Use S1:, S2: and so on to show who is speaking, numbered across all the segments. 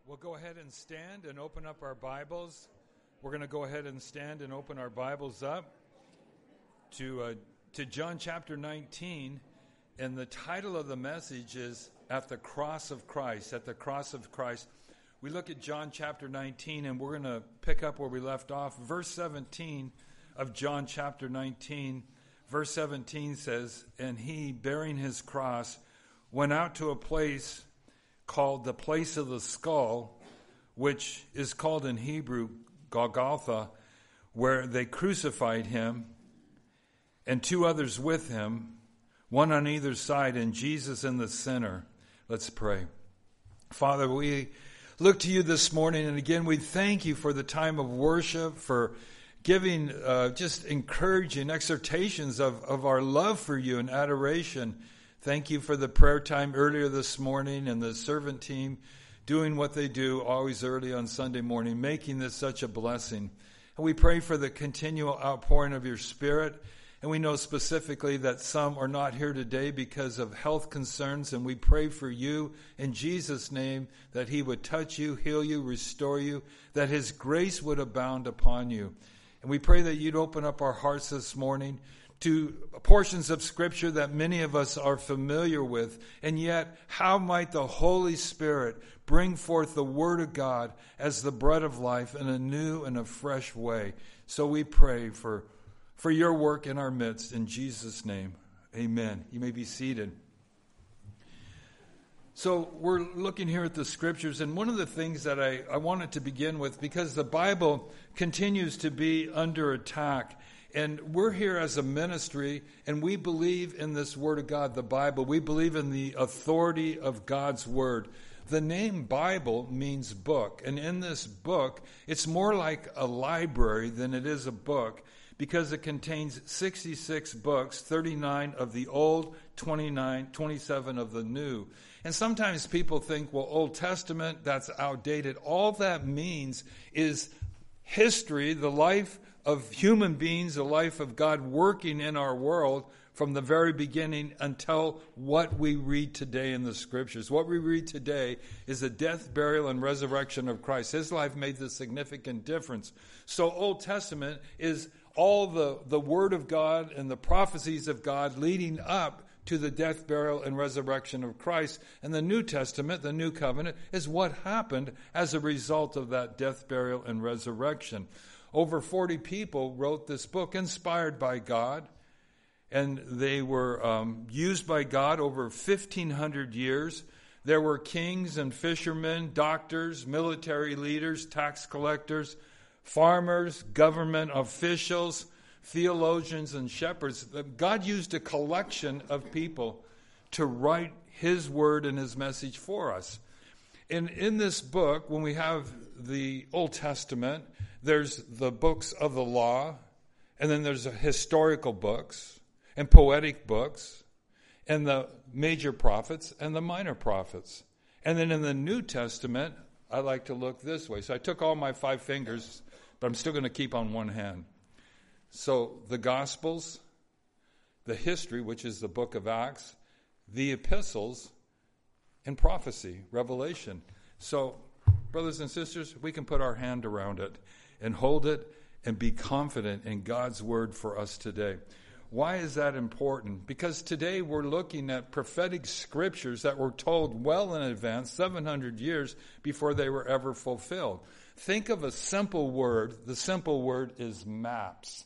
S1: We'll go ahead and stand and open up our Bibles. We're going to go ahead and stand and open our Bibles up to John chapter 19. And the title of the message is At the Cross of Christ. At the Cross of Christ. We look at John chapter 19, and we're going to pick up where we left off. Verse 17 of John chapter 19. Verse 17 says, "And he, bearing his cross, went out to a place called the place of the skull, which is called in Hebrew Golgotha, where they crucified him, and two others with him, one on either side, and Jesus in the center." Let's pray. Father, we look to you this morning, and again, we thank you for the time of worship, for giving just encouraging exhortations of our love for you and adoration. Thank you for the prayer time earlier this morning and the servant team doing what they do always early on Sunday morning, making this such a blessing. And we pray for the continual outpouring of your Spirit. And we know specifically that some are not here today because of health concerns. And we pray for you in Jesus' name that he would touch you, heal you, restore you, that his grace would abound upon you. And we pray that you'd open up our hearts this morning to portions of Scripture that many of us are familiar with, and yet how might the Holy Spirit bring forth the Word of God as the bread of life in a new and a fresh way. So we pray for your work in our midst, in Jesus' name. Amen. You may be seated. So we're looking here at the Scriptures, and one of the things that I wanted to begin with, because the Bible continues to be under attack, and we're here as a ministry, and we believe in this Word of God, the Bible. We believe in the authority of God's Word. The name Bible means book, and in this book, it's more like a library than it is a book, because it contains 66 books, 39 of the Old, 27 of the New. And sometimes people think, well, Old Testament, that's outdated. All that means is history, the life of human beings, the life of God working in our world from the very beginning until what we read today in the Scriptures. What we read today is the death, burial, and resurrection of Christ. His life made the significant difference. So Old Testament is all the Word of God and the prophecies of God leading up to the death, burial, and resurrection of Christ. And the New Testament, the New Covenant, is what happened as a result of that death, burial, and resurrection. Over 40 people wrote this book, inspired by God, and they were used by God over 1,500 years. There were kings and fishermen, doctors, military leaders, tax collectors, farmers, government officials, theologians, and shepherds. God used a collection of people to write his word and his message for us. And in this book, when we have the Old Testament, there's the books of the law, and then there's historical books and poetic books and the major prophets and the minor prophets. And then in the New Testament, I like to look this way. So I took all my 5 fingers, but I'm still going to keep on one hand. So the Gospels, the history, which is the book of Acts, the epistles, and prophecy, Revelation. So, brothers and sisters, we can put our hand around it and hold it and be confident in God's word for us today. Why is that important? Because today we're looking at prophetic scriptures that were told well in advance, 700 years before they were ever fulfilled. Think of a simple word. The simple word is maps.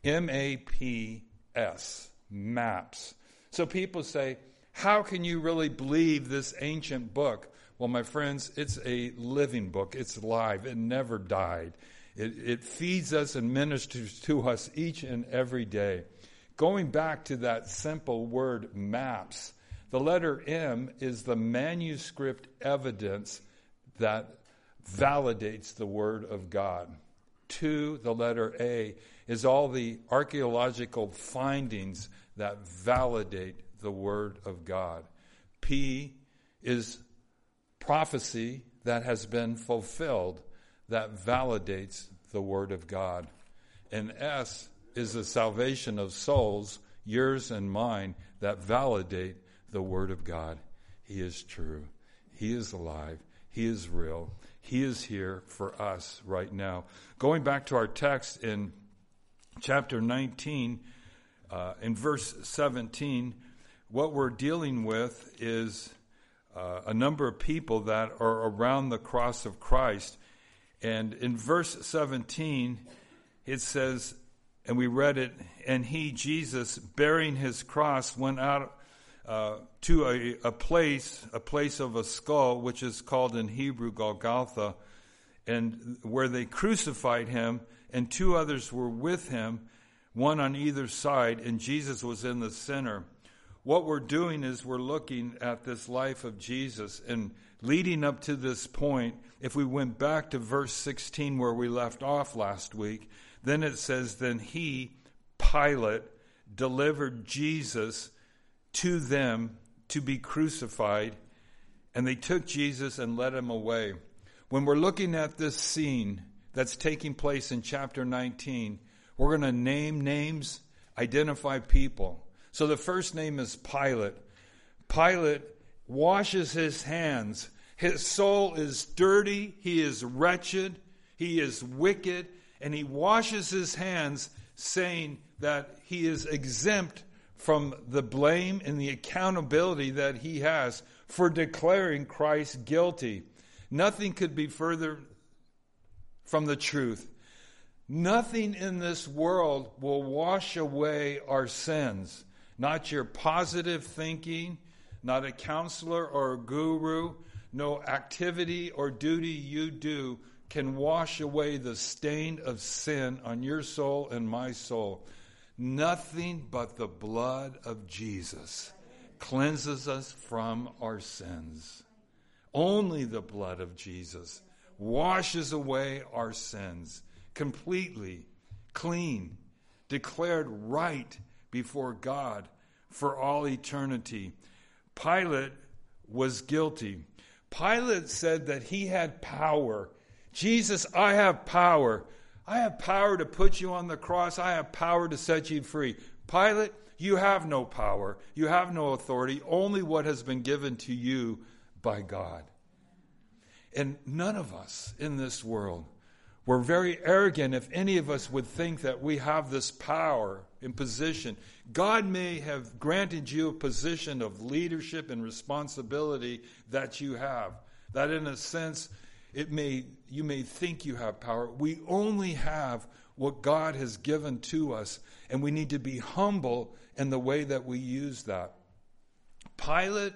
S1: M-A-P-S. Maps. So people say, how can you really believe this ancient book? Well, my friends, it's a living book. It's live. It never died. It feeds us and ministers to us each and every day. Going back to that simple word, maps, the letter M is the manuscript evidence that validates the Word of God. 2, the letter A, is all the archaeological findings that validate the Word of God. P is prophecy that has been fulfilled that validates the Word of God. And S is the salvation of souls, yours and mine, that validate the Word of God. He is true. He is alive. He is real. He is here for us right now. Going back to our text in chapter 19, in verse 17, what we're dealing with is a number of people that are around the cross of Christ. And in verse 17, it says, and we read it, and he, Jesus, bearing his cross, went out to a place of a skull, which is called in Hebrew Golgotha, and where they crucified him, and two others were with him, one on either side, and Jesus was in the center. What we're doing is we're looking at this life of Jesus, and leading up to this point, if we went back to verse 16 where we left off last week, then it says, then he, Pilate, delivered Jesus to them to be crucified, and they took Jesus and led him away. When we're looking at this scene that's taking place in chapter 19, we're going to name names, identify people. So the first name is Pilate. Pilate washes his hands. His soul is dirty. He is wretched. He is wicked. And he washes his hands, saying that he is exempt from the blame and the accountability that he has for declaring Christ guilty. Nothing could be further from the truth. Nothing in this world will wash away our sins. Not your positive thinking, not a counselor or a guru, no activity or duty you do can wash away the stain of sin on your soul and my soul. Nothing but the blood of Jesus cleanses us from our sins. Only the blood of Jesus washes away our sins completely, clean, declared right before God for all eternity. Pilate was guilty. Pilate said that he had power. Jesus, I have power. I have power to put you on the cross. I have power to set you free. Pilate, you have no power. You have no authority. Only what has been given to you by God. And none of us in this world, we're very arrogant if any of us would think that we have this power and position. God may have granted you a position of leadership and responsibility that you have. That in a sense, you may think you have power. We only have what God has given to us, and we need to be humble in the way that we use that. Pilate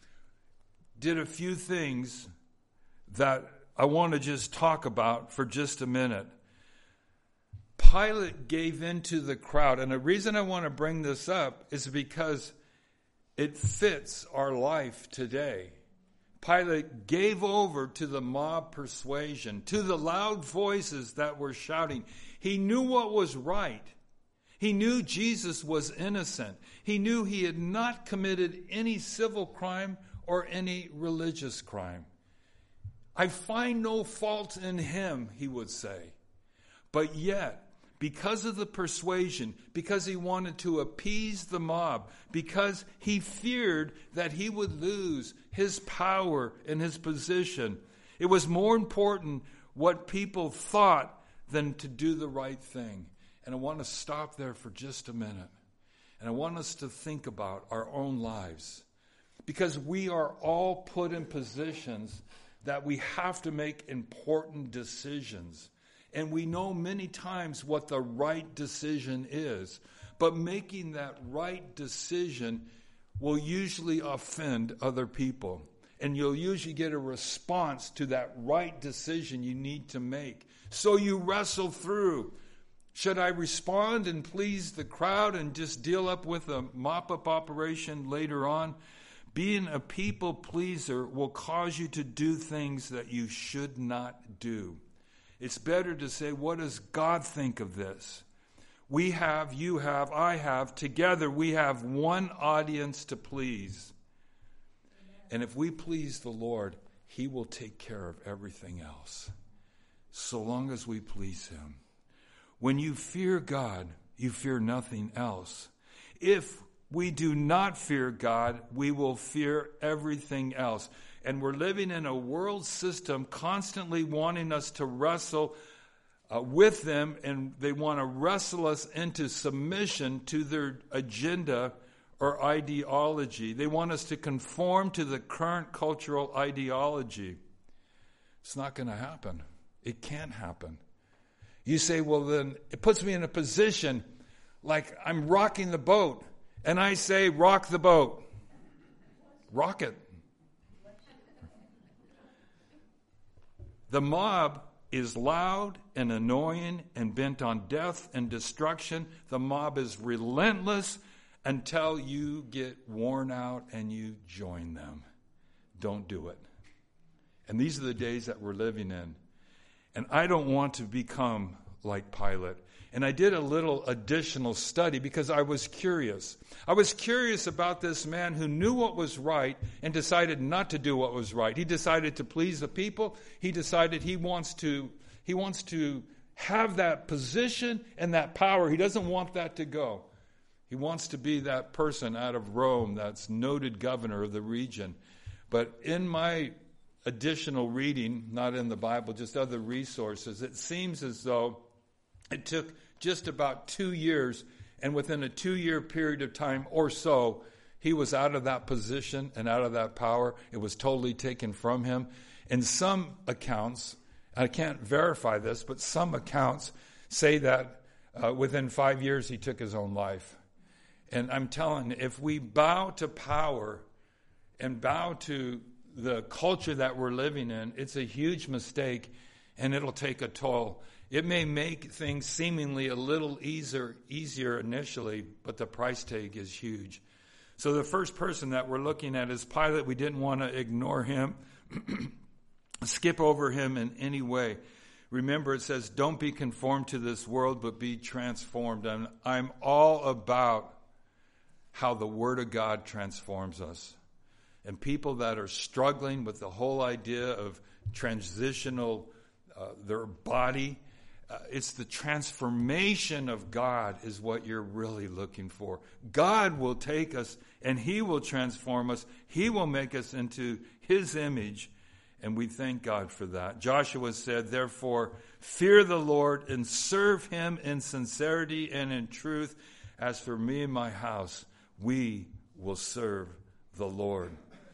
S1: did a few things that I want to just talk about for just a minute. Pilate gave in to the crowd, and the reason I want to bring this up is because it fits our life today. Pilate gave over to the mob persuasion, to the loud voices that were shouting. He knew what was right. He knew Jesus was innocent. He knew he had not committed any civil crime or any religious crime. I find no fault in him, he would say. But yet, because of the persuasion, because he wanted to appease the mob, because he feared that he would lose his power and his position, it was more important what people thought than to do the right thing. And I want to stop there for just a minute. And I want us to think about our own lives. Because we are all put in positions that we have to make important decisions. And we know many times what the right decision is. But making that right decision will usually offend other people. And you'll usually get a response to that right decision you need to make. So you wrestle through. Should I respond and please the crowd and just deal up with a mop-up operation later on? Being a people pleaser will cause you to do things that you should not do. It's better to say, what does God think of this? We have, you have, I have, together we have one audience to please. And if we please the Lord, He will take care of everything else, so long as we please Him. When you fear God, you fear nothing else. If we do not fear God, we will fear everything else. And we're living in a world system constantly wanting us to wrestle with them, and they want to wrestle us into submission to their agenda or ideology. They want us to conform to the current cultural ideology. It's not going to happen. It can't happen. You say, well, then it puts me in a position like I'm rocking the boat. And I say, rock the boat. Rock it. The mob is loud and annoying and bent on death and destruction. The mob is relentless until you get worn out and you join them. Don't do it. And these are the days that we're living in. And I don't want to become like Pilate. And I did a little additional study because I was curious. I was curious about this man who knew what was right and decided not to do what was right. He decided to please the people. He decided he wants to have that position and that power. He doesn't want that to go. He wants to be that person out of Rome that's noted governor of the region. But in my additional reading, not in the Bible, just other resources, it seems as though it took just about 2 years, and within a 2-year period of time or so, he was out of that position and out of that power. It was totally taken from him. In some accounts, I can't verify this, but some accounts say that within 5 years he took his own life. And I'm telling you, if we bow to power and bow to the culture that we're living in, it's a huge mistake, and it'll take a toll. It may make things seemingly a little easier initially, but the price tag is huge. So the first person that we're looking at is Pilate. We didn't want to ignore him, skip over him in any way. Remember, it says, don't be conformed to this world, but be transformed. And I'm all about how the Word of God transforms us. And people that are struggling with the whole idea of transitional, their body, it's the transformation of God is what you're really looking for. God will take us and He will transform us. He will make us into His image, and we thank God for that. Joshua said, therefore, fear the Lord and serve Him in sincerity and in truth. As for me and my house, we will serve the Lord.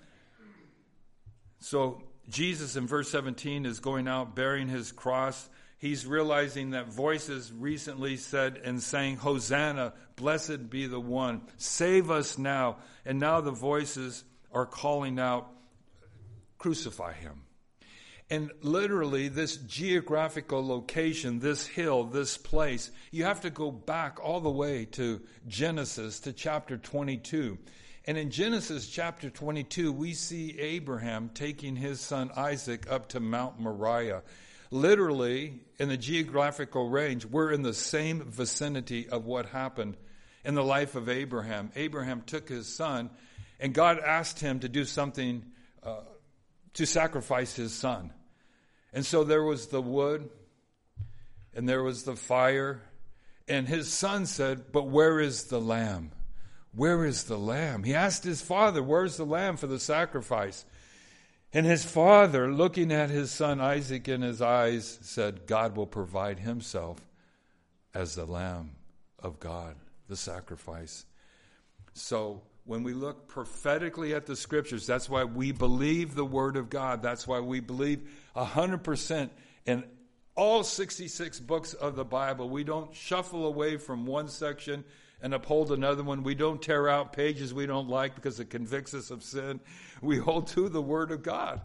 S1: So Jesus in verse 17 is going out bearing His cross. He's realizing that voices recently said and sang, Hosanna, blessed be the one, save us now. And now the voices are calling out, crucify Him. And literally this geographical location, this hill, this place, you have to go back all the way to Genesis, to chapter 22. And in Genesis chapter 22, we see Abraham taking his son Isaac up to Mount Moriah. Literally, in the geographical range, we're in the same vicinity of what happened in the life of Abraham. Abraham took his son, and God asked him to do something to sacrifice his son. And so there was the wood, and there was the fire, and his son said, but where is the lamb? Where is the lamb? He asked his father, where's the lamb for the sacrifice? And his father, looking at his son Isaac in his eyes, said, God will provide Himself as the Lamb of God, the sacrifice. So when we look prophetically at the Scriptures, that's why we believe the Word of God. That's why we believe 100% in all 66 books of the Bible. We don't shuffle away from one section and uphold another one. We don't tear out pages we don't like because it convicts us of sin. We hold to the Word of God.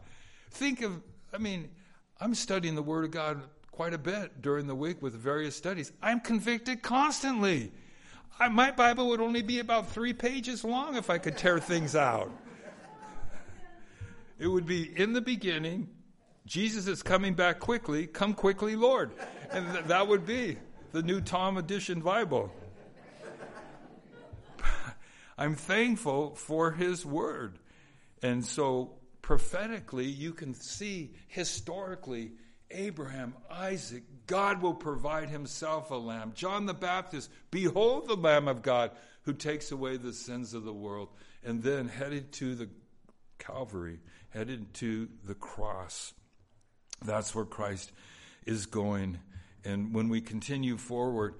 S1: I'm studying the Word of God quite a bit during the week with various studies. I'm convicted constantly. My Bible would only be about 3 pages long if I could tear things out. It would be, in the beginning, Jesus is coming back quickly. Come quickly, Lord. And that would be the New Tom Edition Bible. I'm thankful for His Word. And so prophetically, you can see historically, Abraham, Isaac, God will provide Himself a lamb. John the Baptist, behold the Lamb of God who takes away the sins of the world. And then headed to the Calvary, headed to the cross. That's where Christ is going. And when we continue forward,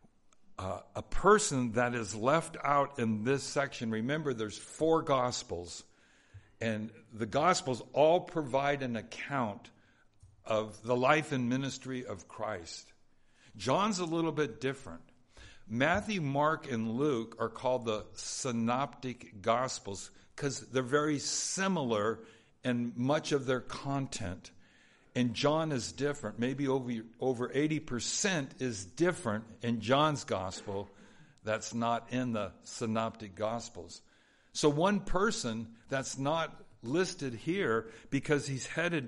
S1: a person that is left out in this section, remember there's 4 Gospels, and the Gospels all provide an account of the life and ministry of Christ. John's a little bit different. Matthew, Mark, and Luke are called the synoptic Gospels because they're very similar in much of their content. And John is different. Maybe over 80% is different in John's gospel that's not in the synoptic gospels. So one person that's not listed here because he's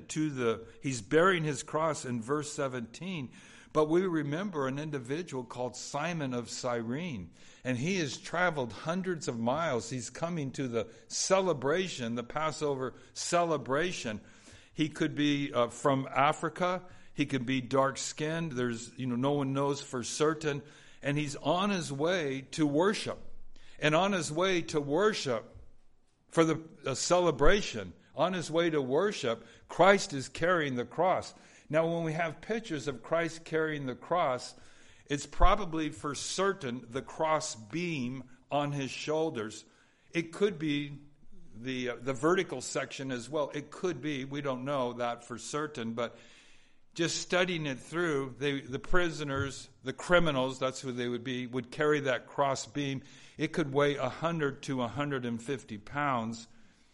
S1: bearing his cross in verse 17. But we remember an individual called Simon of Cyrene. And he has traveled hundreds of miles. He's coming to the celebration, the Passover celebration. He could be from Africa. He could be dark-skinned. There's, no one knows for certain. And he's on his way to worship. And on his way to worship for the celebration, on his way to worship, Christ is carrying the cross. Now, when we have pictures of Christ carrying the cross, it's probably for certain the cross beam on his shoulders. It could be the vertical section as well. It could be. We don't know that for certain, but just studying it through, the prisoners, the criminals, that's who they would carry that cross beam. It could weigh 100 to 150 pounds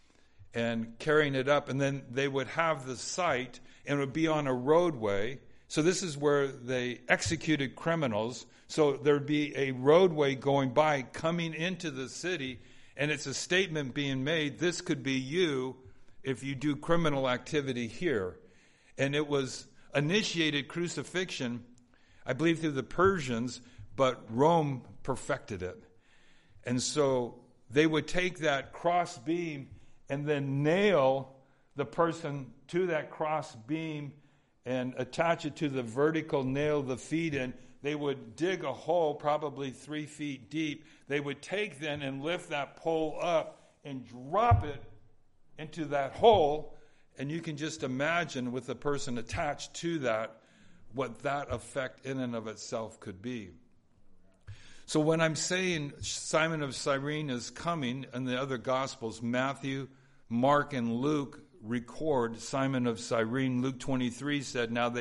S1: and carrying it up. And then they would have the site and it would be on a roadway. So this is where they executed criminals. So there would be a roadway going by coming into the city. And it's a statement being made, this could be you if you do criminal activity here. And it was initiated crucifixion, I believe, through the Persians, but Rome perfected it. And so they would take that cross beam and then nail the person to that cross beam and attach it to the vertical nail the feet in. They would dig a hole probably 3 feet deep. They would take then and lift that pole up and drop it into that hole. And you can just imagine with a person attached to that, what that effect in and of itself could be. So when I'm saying Simon of Cyrene is coming, in the other Gospels, Matthew, Mark, and Luke record Simon of Cyrene. Luke 23 said, now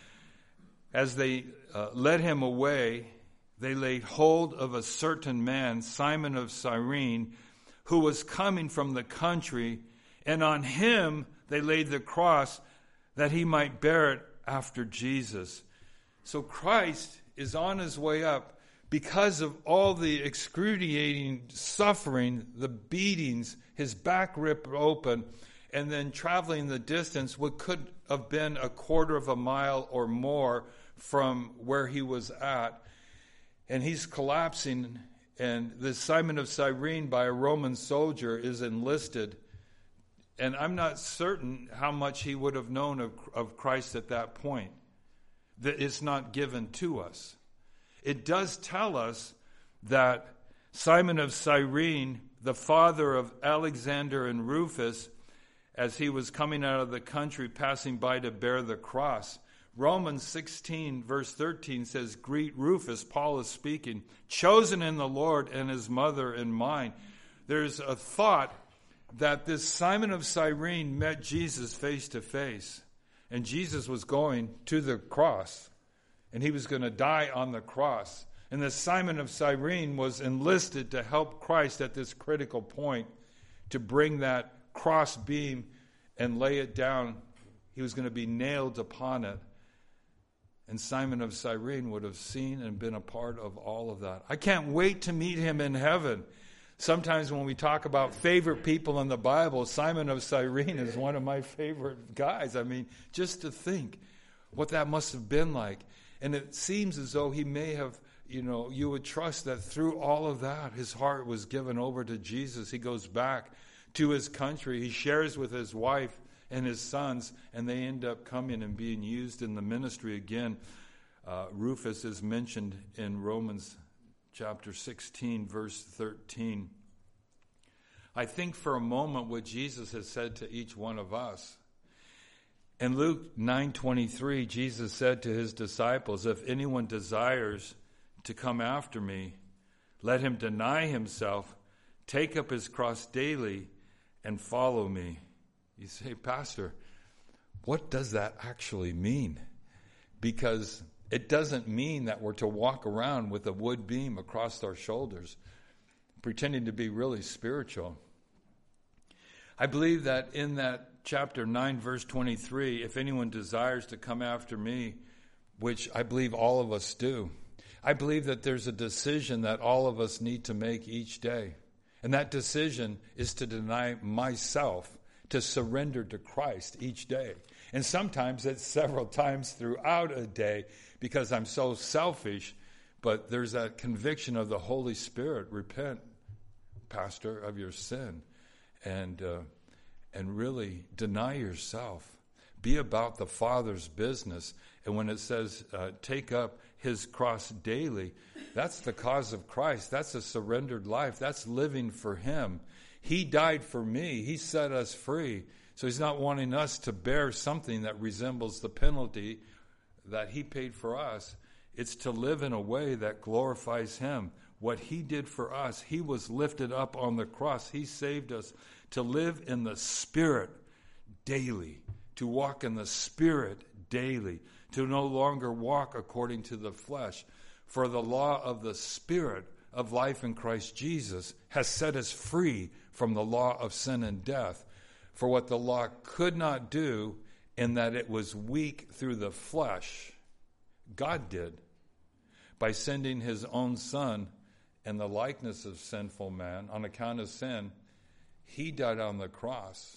S1: as they led him away, they laid hold of a certain man, Simon of Cyrene, who was coming from the country, and on him they laid the cross that he might bear it after Jesus. So Christ is on his way up because of all the excruciating suffering, the beatings, his back ripped open, and then traveling the distance, what could have been a quarter of a mile or more from where he was at. And he's collapsing, and this Simon of Cyrene by a Roman soldier is enlisted. And I'm not certain how much he would have known of Christ at that point. That it's not given to us. It does tell us that Simon of Cyrene, the father of Alexander and Rufus, as he was coming out of the country, passing by to bear the cross. Romans 16, verse 13 says, greet Rufus, Paul is speaking, chosen in the Lord, and his mother and mine. There's a thought that this Simon of Cyrene met Jesus face to face. And Jesus was going to the cross. And he was going to die on the cross. And this Simon of Cyrene was enlisted to help Christ at this critical point to bring that cross beam and lay it down. He was going to be nailed upon it. And Simon of Cyrene would have seen and been a part of all of that. I can't wait to meet him in heaven. Sometimes when we talk about favorite people in the Bible, Simon of Cyrene is one of my favorite guys. I mean, just to think what that must have been like. And it seems as though he may have, you would trust that through all of that, his heart was given over to Jesus. He goes back to his country. He shares with his wife and his sons, and they end up coming and being used in the ministry again. Rufus is mentioned in Romans chapter 16, verse 13. I think for a moment what Jesus has said to each one of us. In Luke 9:23, Jesus said to his disciples, if anyone desires to come after me, let him deny himself, take up his cross daily, and follow me. You say, Pastor, what does that actually mean? Because it doesn't mean that we're to walk around with a wood beam across our shoulders, pretending to be really spiritual. I believe that in that chapter 9, verse 23, if anyone desires to come after me, which I believe all of us do, I believe that there's a decision that all of us need to make each day. And that decision is to deny myself, to surrender to Christ each day. And sometimes it's several times throughout a day because I'm so selfish, but there's that conviction of the Holy Spirit. Repent, Pastor, of your sin, and really deny yourself. Be about the Father's business. And when it says take up his cross daily, that's the cause of Christ. That's a surrendered life. That's living for him. He died for me. He set us free. So he's not wanting us to bear something that resembles the penalty that he paid for us. It's to live in a way that glorifies him. What he did for us, he was lifted up on the cross. He saved us to live in the Spirit daily, to walk in the Spirit daily, to no longer walk according to the flesh. For the law of the Spirit of life in Christ Jesus has set us free from the law of sin and death. For what the law could not do, in that it was weak through the flesh, God did by sending his own Son in the likeness of sinful man. On account of sin, he died on the cross.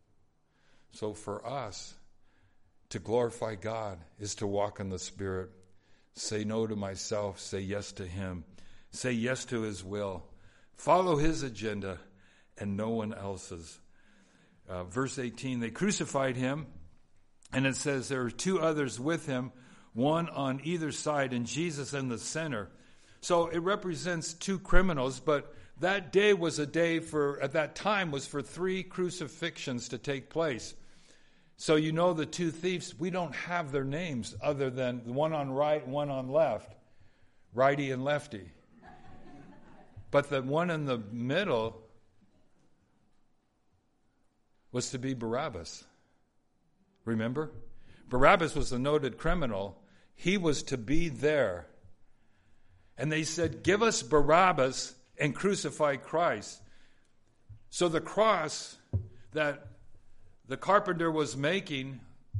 S1: So for us, to glorify God is to walk in the Spirit. Say no to myself, say yes to him. Say yes to his will. Follow his agenda and no one else's. Verse 18, they crucified him, and it says there were two others with him, one on either side, and Jesus in the center. So it represents two criminals, but that day was a day at that time was for 3 crucifixions to take place. So you know the two thieves, we don't have their names other than the one on right, one on left, righty and lefty. But the one in the middle was to be Barabbas. Remember? Barabbas was a noted criminal. He was to be there. And they said, give us Barabbas and crucify Christ. So the cross that the carpenter was making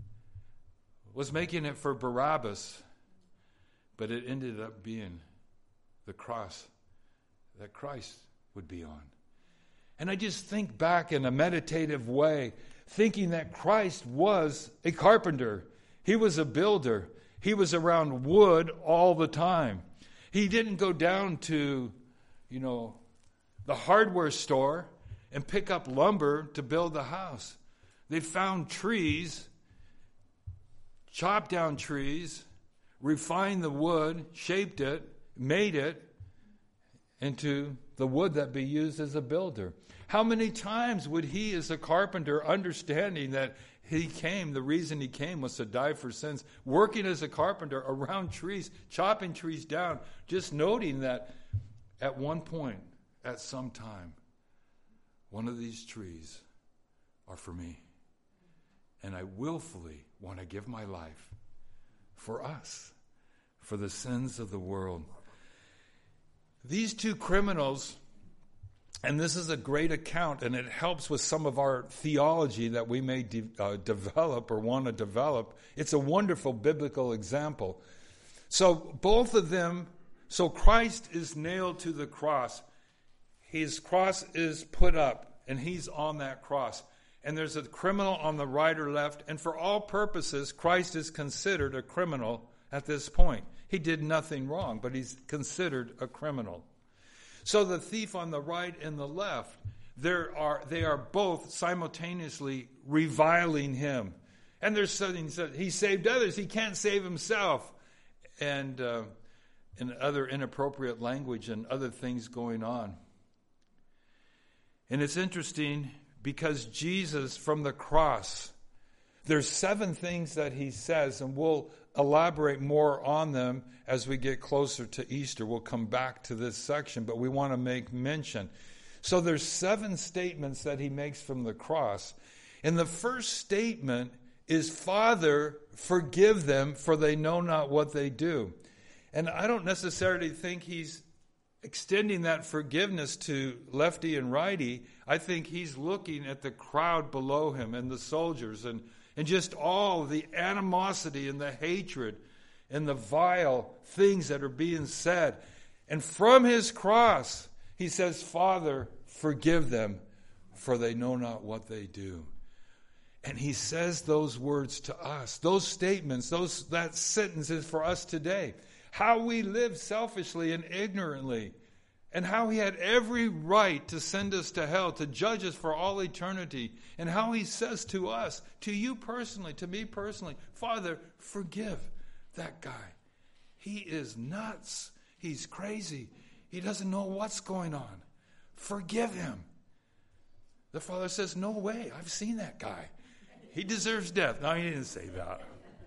S1: it for Barabbas, but it ended up being the cross that Christ would be on. And I just think back in a meditative way, thinking that Christ was a carpenter. He was a builder. He was around wood all the time. He didn't go down to, the hardware store and pick up lumber to build the house. They found trees, chopped down trees, refined the wood, shaped it, made it into the wood that be used as a builder. How many times would he, as a carpenter, understanding that the reason he came was to die for sins, working as a carpenter around trees, chopping trees down, just noting that at one point, at some time, one of these trees are for me. And I willfully want to give my life for us, for the sins of the world. These two criminals, and this is a great account, and it helps with some of our theology that we may develop or want to develop. It's a wonderful biblical example. So both of them, so Christ is nailed to the cross. His cross is put up, and he's on that cross. And there's a criminal on the right or left, and for all purposes, Christ is considered a criminal at this point. He did nothing wrong, but he's considered a criminal. So the thief on the right and the left, they are both simultaneously reviling him. And they're saying he saved others, he can't save himself. And other inappropriate language and other things going on. And it's interesting because Jesus from the cross, there's 7 things that he says, and we'll elaborate more on them as we get closer to Easter. We'll come back to this section, but we want to make mention. So there's 7 statements that he makes from the cross. And the first statement is, Father, forgive them, for they know not what they do. And I don't necessarily think he's extending that forgiveness to lefty and righty. I think he's looking at the crowd below him and the soldiers and just all the animosity and the hatred and the vile things that are being said. And from his cross, he says, Father, forgive them, for they know not what they do. And he says those words to us. Those statements, that sentence is for us today. How we live selfishly and ignorantly, and how he had every right to send us to hell, to judge us for all eternity, and how he says to us, to you personally, to me personally, Father, forgive that guy. He is nuts. He's crazy. He doesn't know what's going on. Forgive him. The Father says, no way. I've seen that guy. He deserves death. No, he didn't say that.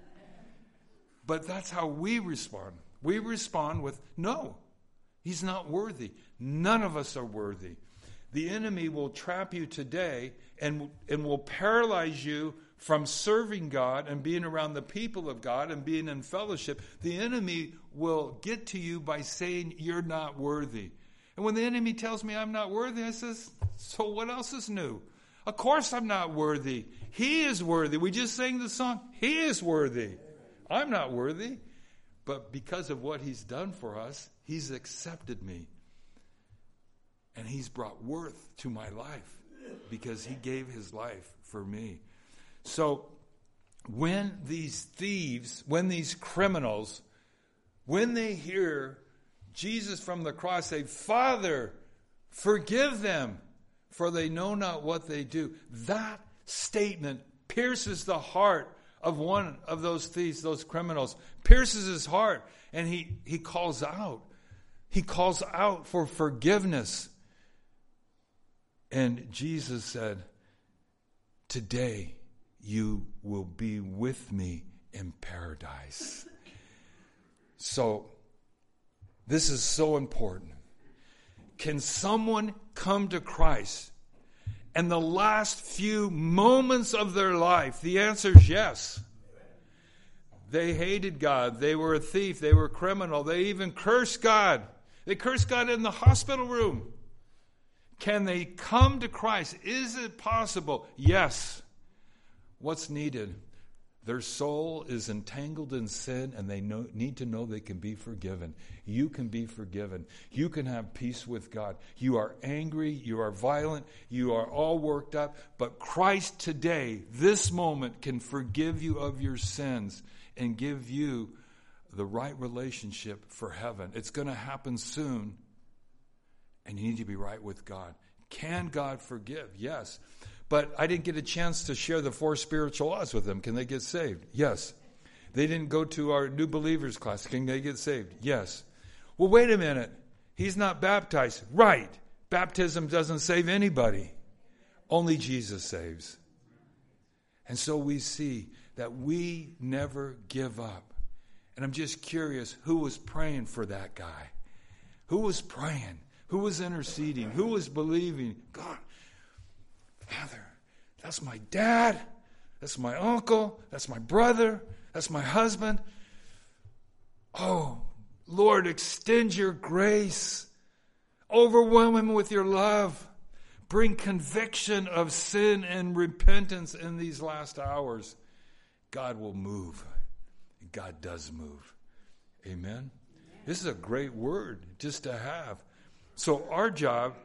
S1: But that's how we respond. We respond with, no, he's not worthy. None of us are worthy. The enemy will trap you today and will paralyze you from serving God and being around the people of God and being in fellowship. The enemy will get to you by saying you're not worthy. And when the enemy tells me I'm not worthy, I says, so what else is new? Of course I'm not worthy. He is worthy. We just sang the song, He is worthy. I'm not worthy. But because of what he's done for us, he's accepted me. And he's brought worth to my life because he gave his life for me. So when these thieves, when these criminals, when they hear Jesus from the cross say, Father, forgive them, for they know not what they do, that statement pierces the heart of one of those thieves, those criminals, pierces his heart, and he calls out. He calls out for forgiveness. And Jesus said, today you will be with me in paradise. So, this is so important. Can someone come to Christ and the last few moments of their life, the answer is yes. They hated God. They were a thief. They were a criminal. They even cursed God. They cursed God in the hospital room. Can they come to Christ? Is it possible? Yes. What's needed? Their soul is entangled in sin, and they need to know they can be forgiven. You can be forgiven. You can have peace with God. You are angry. You are violent. You are all worked up. But Christ today, this moment, can forgive you of your sins and give you the right relationship for heaven. It's going to happen soon, and you need to be right with God. Can God forgive? Yes. But I didn't get a chance to share the 4 spiritual laws with them. Can they get saved? Yes. They didn't go to our new believers class. Can they get saved? Yes. Well, wait a minute. He's not baptized. Right. Baptism doesn't save anybody. Only Jesus saves. And so we see that we never give up. And I'm just curious, who was praying for that guy? Who was praying? Who was interceding? Who was believing? God, Father, that's my dad, that's my uncle, that's my brother, that's my husband. Oh, Lord, extend your grace. Overwhelm him with your love. Bring conviction of sin and repentance in these last hours. God will move. God does move. Amen? This is a great word just to have. So our job,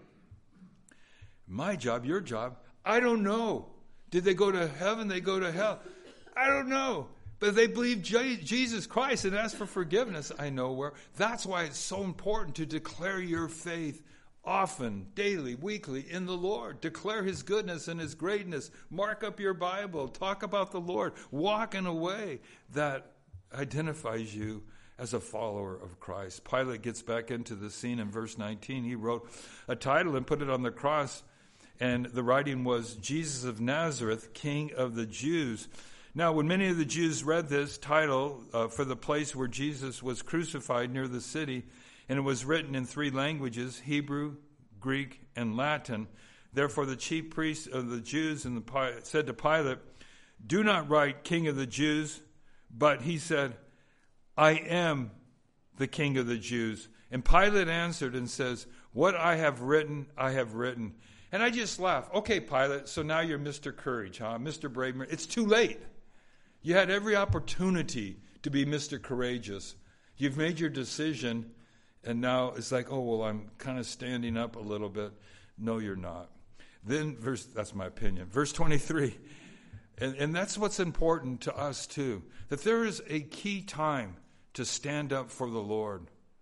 S1: my job, your job, I don't know. Did they go to heaven? They go to hell. I don't know. But if they believe Jesus Christ and ask for forgiveness, I know where. That's why it's so important to declare your faith often, daily, weekly in the Lord. Declare his goodness and his greatness. Mark up your Bible. Talk about the Lord. Walk in a way that identifies you as a follower of Christ. Pilate gets back into the scene in verse 19. He wrote a title and put it on the cross. And the writing was, Jesus of Nazareth, King of the Jews. Now, when many of the Jews read this title for the place where Jesus was crucified near the city, and it was written in 3 languages, Hebrew, Greek, and Latin, therefore the chief priests of the Jews said to Pilate, do not write King of the Jews, but he said, I am the King of the Jews. And Pilate answered and says, what I have written, I have written. And I just laugh. Okay, Pilate, so now you're Mr. Courage, huh? Mr. Braveman. It's too late. You had every opportunity to be Mr. Courageous. You've made your decision, and now it's like, oh, well, I'm kind of standing up a little bit. No, you're not. Then, that's my opinion. Verse 23, and that's what's important to us too, that there is a key time to stand up for the Lord.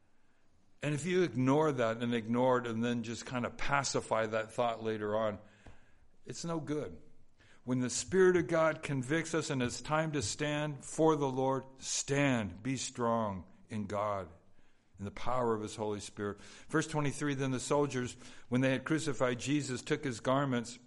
S1: And if you ignore that and ignore it and then just kind of pacify that thought later on, it's no good. When the Spirit of God convicts us and it's time to stand for the Lord, stand, be strong in God, in the power of his Holy Spirit. Verse 23, then the soldiers, when they had crucified Jesus, took his garments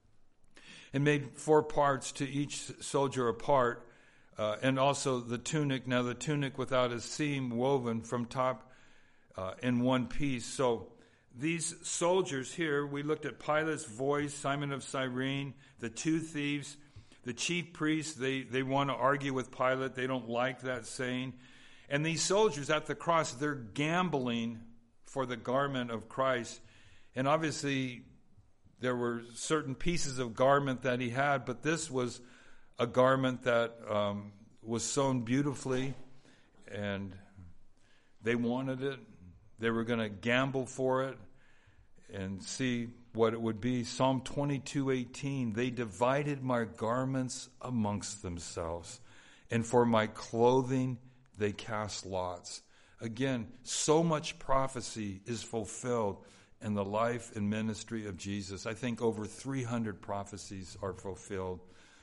S1: and made 4 parts, to each soldier a part, and also the tunic. Now the tunic without a seam woven from top in one piece. So these soldiers here, we looked at Pilate's voice, Simon of Cyrene, the 2 thieves, the chief priests, they want to argue with Pilate. They don't like that saying. And these soldiers at the cross, they're gambling for the garment of Christ. And obviously there were certain pieces of garment that he had, but this was a garment that was sewn beautifully, and they wanted it. They were going to gamble for it and see what it would be. Psalm 22:18, they divided my garments amongst themselves, and for my clothing they cast lots. Again, so much prophecy is fulfilled in the life and ministry of Jesus. I think over 300 prophecies are fulfilled.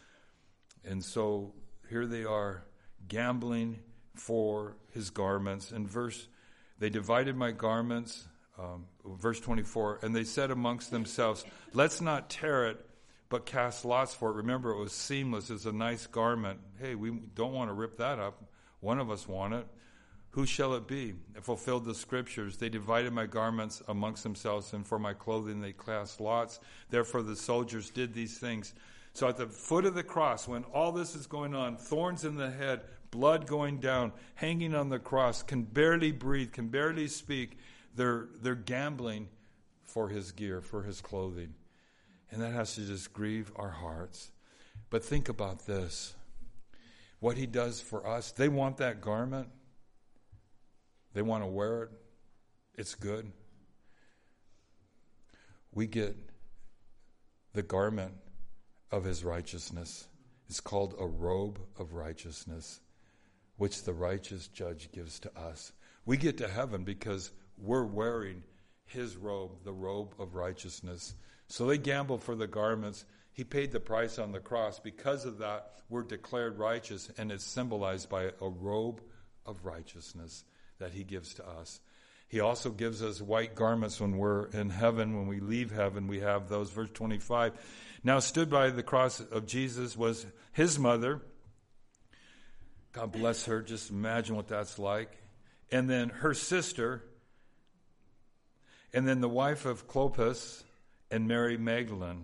S1: And so here they are, gambling for his garments. And they divided my garments, verse 24, and they said amongst themselves, let's not tear it, but cast lots for it. Remember, it was seamless. It's a nice garment. Hey, we don't want to rip that up. One of us want it. Who shall it be? It fulfilled the scriptures. They divided my garments amongst themselves, and for my clothing they cast lots. Therefore the soldiers did these things. So at the foot of the cross, when all this is going on, thorns in the head, blood going down, hanging on the cross, can barely breathe, can barely speak, they're gambling for his gear, for his clothing. And that has to just grieve our hearts. But think about this. What he does for us, they want that garment. They want to wear it. It's good. We get the garment of his righteousness. It's called a robe of righteousness, which the righteous judge gives to us. We get to heaven because we're wearing his robe, the robe of righteousness. So they gamble for the garments. He paid the price on the cross. Because of that, we're declared righteous, and it's symbolized by a robe of righteousness that he gives to us. He also gives us white garments when we're in heaven. When we leave heaven, we have those. Verse 25. Now stood by the cross of Jesus was his mother. God bless her. Just imagine what that's like. And then her sister. And then the wife of Clopas and Mary Magdalene.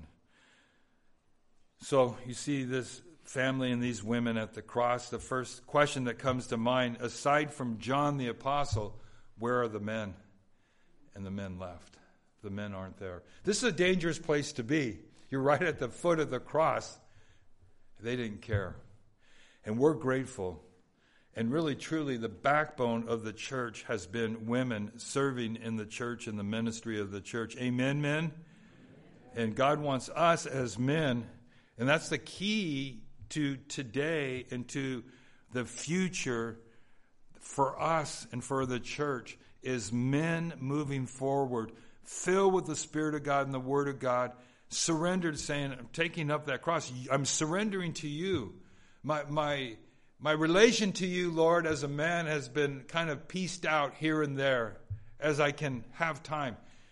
S1: So you see this family and these women at the cross. The first question that comes to mind, aside from John the Apostle, where are the men? And the men left. The men aren't there. This is a dangerous place to be. You're right at the foot of the cross. They didn't care. And we're grateful. And really, truly, the backbone of the church has been women serving in the church, in the ministry of the church. Amen, men? And God wants us as men, and that's the key to today and to the future for us and for the church, is men moving forward, filled with the Spirit of God and the Word of God, surrendered, saying, I'm taking up that cross. I'm surrendering to you. My relation to you, Lord, as a man has been kind of pieced out here and there as I can have time.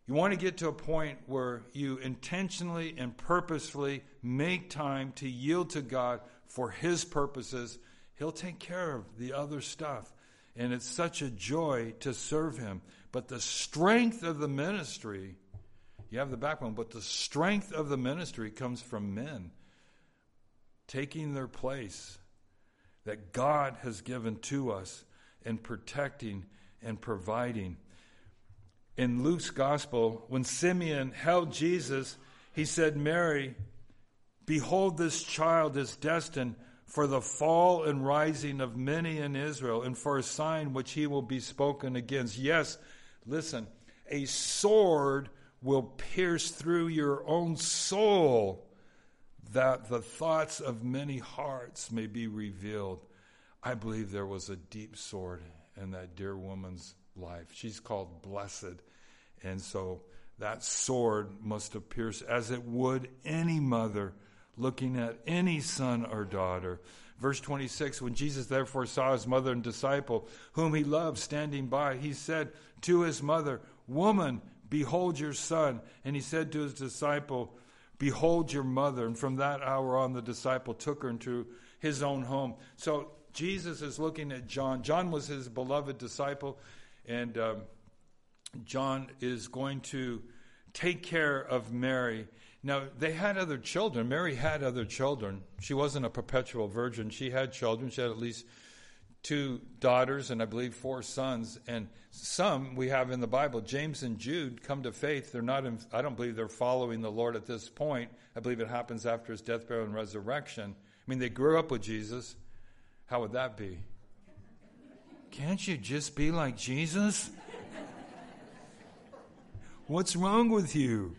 S1: You want to get to a point where you intentionally and purposefully make time to yield to God for His purposes. He'll take care of the other stuff. And it's such a joy to serve Him. But the strength of the ministry, you have the backbone, but the strength of the ministry comes from men taking their place that God has given to us and protecting and providing. In Luke's gospel, when Simeon held Jesus, he said, Mary, behold, this child is destined for the fall and rising of many in Israel, and for a sign which he will be spoken against. Yes, listen, a sword will pierce through your own soul, that the thoughts of many hearts may be revealed. I believe there was a deep sword in that dear woman's life. She's called blessed. And so that sword must have pierced, as it would any mother looking at any son or daughter. Verse 26, when Jesus therefore saw his mother and disciple, whom he loved, standing by, he said to his mother, Woman, behold your son. And he said to his disciple, Behold your mother. And from that hour on, the disciple took her into his own home. So Jesus is looking at John. John was his beloved disciple, and John is going to take care of Mary. Now, they had other children. Mary had other children. She wasn't a perpetual virgin. She had children. She had at least 2 daughters and I believe 4 sons. And some we have in the Bible, James and Jude, come to faith. They're not. I don't believe they're following the Lord at this point. I believe it happens after his death, burial, and resurrection. I mean, they grew up with Jesus. How would that be? Can't you just be like Jesus? What's wrong with you?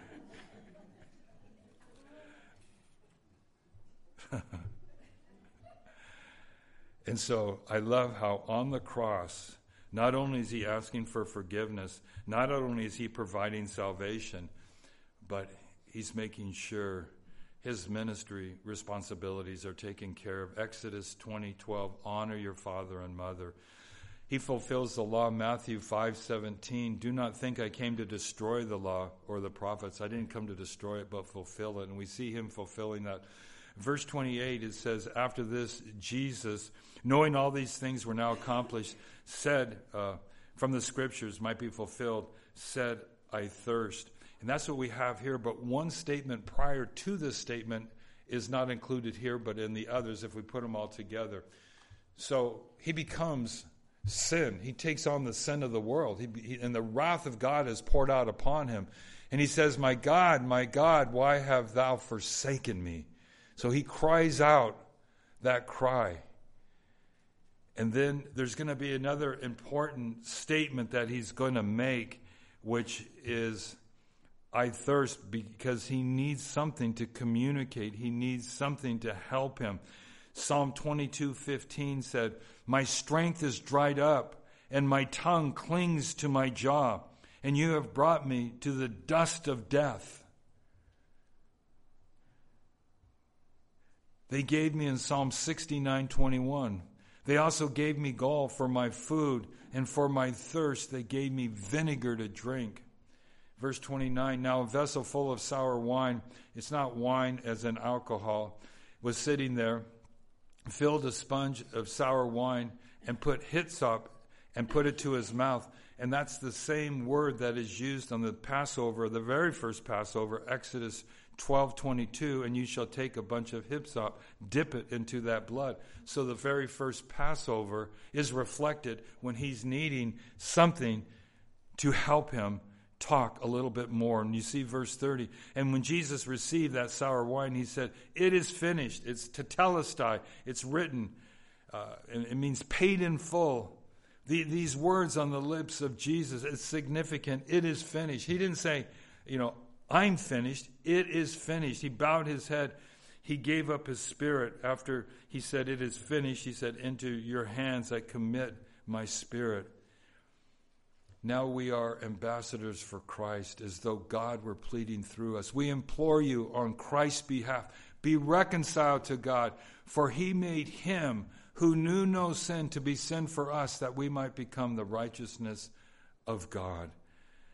S1: And so I love how on the cross, not only is he asking for forgiveness, not only is he providing salvation, but he's making sure his ministry responsibilities are taken care of. Exodus 20:12, honor your father and mother. He fulfills the law. Matthew 5:17, do not think I came to destroy the law or the prophets. I didn't come to destroy it, but fulfill it. And we see him fulfilling that. Verse 28, it says, after this, Jesus, knowing all these things were now accomplished, said, from the scriptures might be fulfilled, said, I thirst. And that's what we have here. But one statement prior to this statement is not included here, but in the others if we put them all together. So he becomes sin. He takes on the sin of the world. And the wrath of God is poured out upon him. And he says, my God, why have thou forsaken me? So he cries out that cry. And then there's going to be another important statement that he's going to make, which is, I thirst, because he needs something to communicate. He needs something to help him. Psalm 22:15 said, my strength is dried up, and my tongue clings to my jaw, and you have brought me to the dust of death. They gave me in Psalm 69:21. They also gave me gall for my food, and for my thirst they gave me vinegar to drink. Verse 29, now a vessel full of sour wine, it's not wine as in alcohol, was sitting there, filled a sponge of sour wine, and put hyssop and put it to his mouth. And that's the same word that is used on the Passover, the very first Passover, Exodus 12:22, and you shall take a bunch of hyssop, dip it into that blood. So the very first Passover is reflected when he's needing something to help him talk a little bit more. And you see verse 30, and when Jesus received that sour wine, he said, it is finished. It's tetelestai. It's written. And it means paid in full. These words on the lips of Jesus, it's significant. It is finished. He didn't say, I'm finished. It is finished. He bowed his head. He gave up his spirit. After he said, it is finished, he said, into your hands I commit my spirit. Now we are ambassadors for Christ, as though God were pleading through us. We implore you on Christ's behalf, be reconciled to God, for he made him who knew no sin to be sin for us, that we might become the righteousness of God.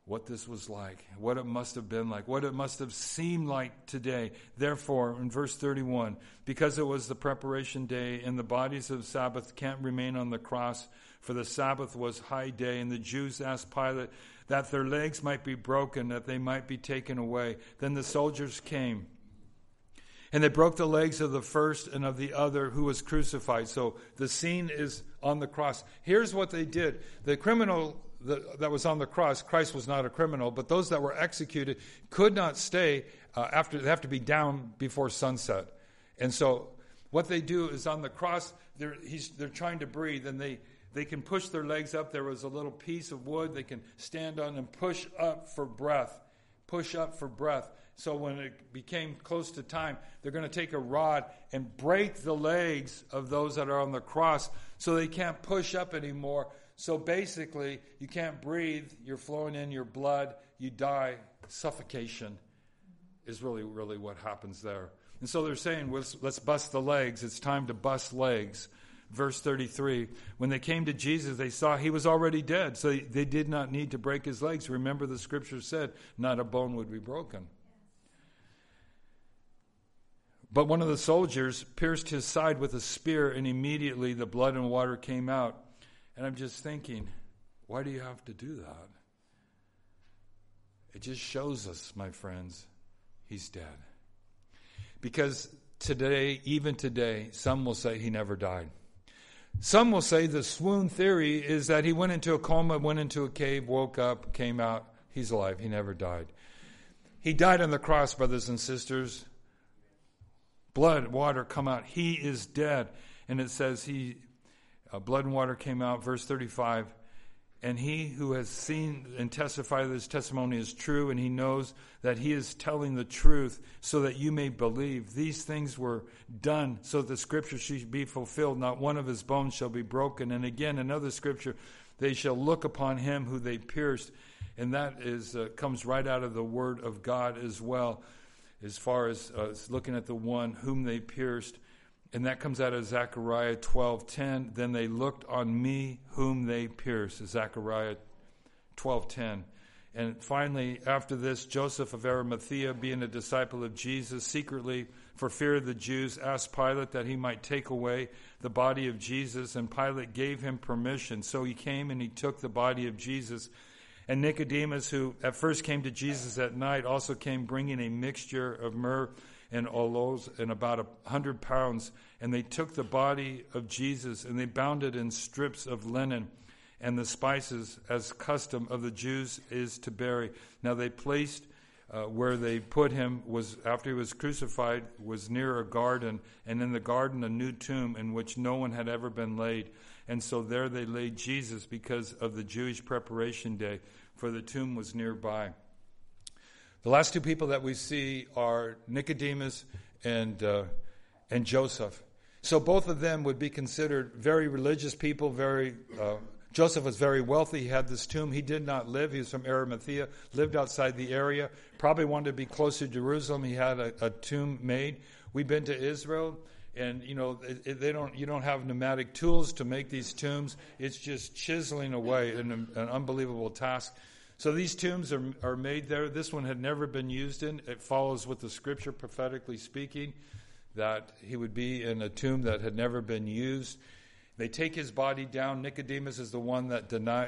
S1: what this was like, what it must have been like, what it must have seemed like today. Therefore, in verse 31, because it was the preparation day and the bodies of Sabbath can't remain on the cross, for the Sabbath was high day, and the Jews asked Pilate that their legs might be broken, that they might be taken away. Then the soldiers came, and they broke the legs of the first and of the other who was crucified. So the scene is on the cross. Here's what they did. The criminal that was on the cross, Christ was not a criminal, but those that were executed could not stay after. They have to be down before sunset. And so what they do is on the cross, they're trying to breathe, and they can push their legs up. There was a little piece of wood they can stand on and push up for breath. Push up for breath. So when it became close to time, they're going to take a rod and break the legs of those that are on the cross so they can't push up anymore. So basically, you can't breathe. You're flowing in your blood. You die. Suffocation is really, really what happens there. And so they're saying, let's bust the legs. It's time to bust legs. Verse 33, when they came to Jesus, they saw he was already dead. So they did not need to break his legs. Remember, the scripture said, not a bone would be broken. But one of the soldiers pierced his side with a spear, and immediately the blood and water came out. And I'm just thinking, why do you have to do that? It just shows us, my friends, he's dead. Because today, even today, some will say he never died. Some will say the swoon theory is that he went into a coma, went into a cave, woke up, came out. He's alive. He never died. He died on the cross, brothers and sisters. Blood, water come out. He is dead. And it says blood and water came out, verse 35. And he who has seen and testified that his testimony is true, and he knows that he is telling the truth, so that you may believe. These things were done so that the scripture should be fulfilled. Not one of his bones shall be broken. And again, another scripture, they shall look upon him who they pierced. And that is comes right out of the word of God as well, as far as looking at the one whom they pierced. And that comes out of Zechariah 12:10. Then they looked on me whom they pierced. Zechariah 12:10. And finally, after this, Joseph of Arimathea, being a disciple of Jesus, secretly, for fear of the Jews, asked Pilate that he might take away the body of Jesus. And Pilate gave him permission. So he came and he took the body of Jesus. And Nicodemus, who at first came to Jesus at night, also came bringing a mixture of myrrh and aloes and about 100 pounds. And they took the body of Jesus and they bound it in strips of linen and the spices, as custom of the Jews is to bury. Now they placed where they put him, was after he was crucified, was near a garden, and in the garden a new tomb in which no one had ever been laid. And so there they laid Jesus because of the Jewish preparation day, for the tomb was nearby. The last two people that we see are Nicodemus and Joseph. So both of them would be considered very religious people. Joseph was very wealthy. He had this tomb. He did not live. He was from Arimathea, lived outside the area, probably wanted to be closer to Jerusalem. He had a tomb made. We've been to Israel, and you don't have pneumatic tools to make these tombs. It's just chiseling away, an unbelievable task. So these tombs are made there. This one had never been used in. It follows with the scripture, prophetically speaking, that he would be in a tomb that had never been used. They take his body down. Nicodemus is the one that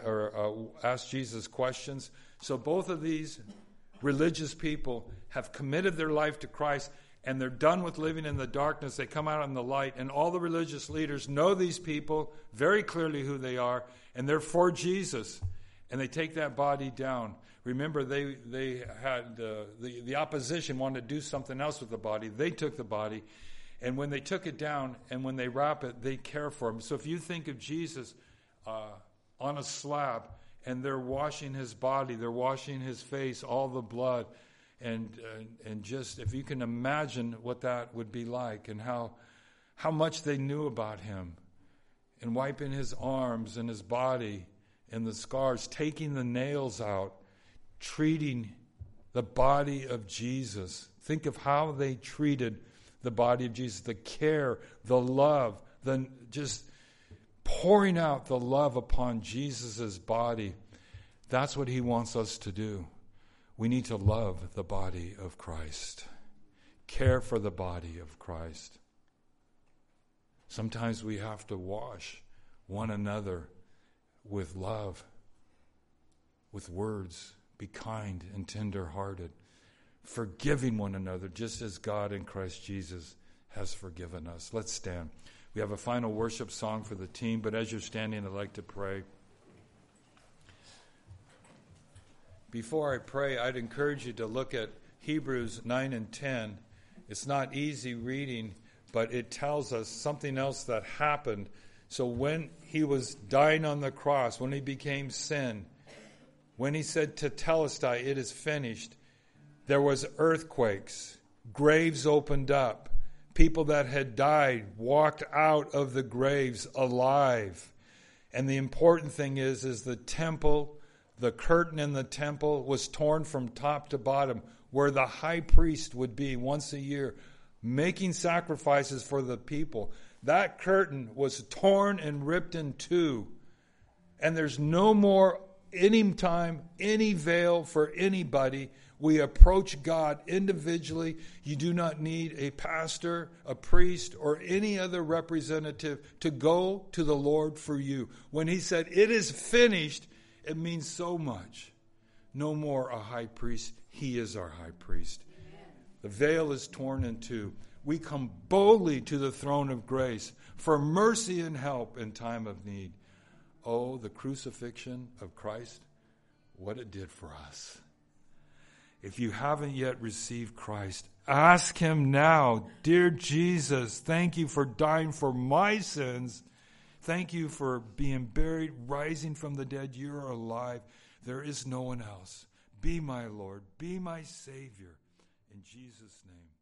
S1: asked Jesus questions. So both of these religious people have committed their life to Christ, and they're done with living in the darkness. They come out in the light, and all the religious leaders know these people very clearly who they are, and they're for Jesus. And they take that body down. Remember, they had the opposition wanted to do something else with the body. They took the body, and when they took it down and when they wrap it, they care for him. So if you think of Jesus on a slab, and they're washing his body, they're washing his face, all the blood, and just if you can imagine what that would be like, and how much they knew about him, and wiping his arms and his body and the scars, taking the nails out, treating the body of Jesus. Think of how they treated the body of Jesus, the care, the love, just pouring out the love upon Jesus' body. That's what he wants us to do. We need to love the body of Christ. Care for the body of Christ. Sometimes we have to wash one another with love, with words. Be kind and tender-hearted, forgiving one another, just as God in Christ Jesus has forgiven us. Let's stand. We have a final worship song for the team, but as you're standing, I'd like to pray. Before I pray, I'd encourage you to look at Hebrews 9 and 10. It's not easy reading, but it tells us something else that happened. So when he was dying on the cross, when he became sin, when he said tetelestai, it is finished, there was earthquakes, graves opened up, people that had died walked out of the graves alive. And the important thing is the temple, the curtain in the temple was torn from top to bottom, where the high priest would be once a year, making sacrifices for the people. That curtain was torn and ripped in two. And there's no more any time, any veil for anybody. We approach God individually. You do not need a pastor, a priest, or any other representative to go to the Lord for you. When he said, it is finished, it means so much. No more a high priest. He is our high priest. Amen. The veil is torn in two. We come boldly to the throne of grace for mercy and help in time of need. Oh, the crucifixion of Christ, what it did for us. If you haven't yet received Christ, ask him now. Dear Jesus, thank you for dying for my sins. Thank you for being buried, rising from the dead. You are alive. There is no one else. Be my Lord. Be my Savior. In Jesus' name.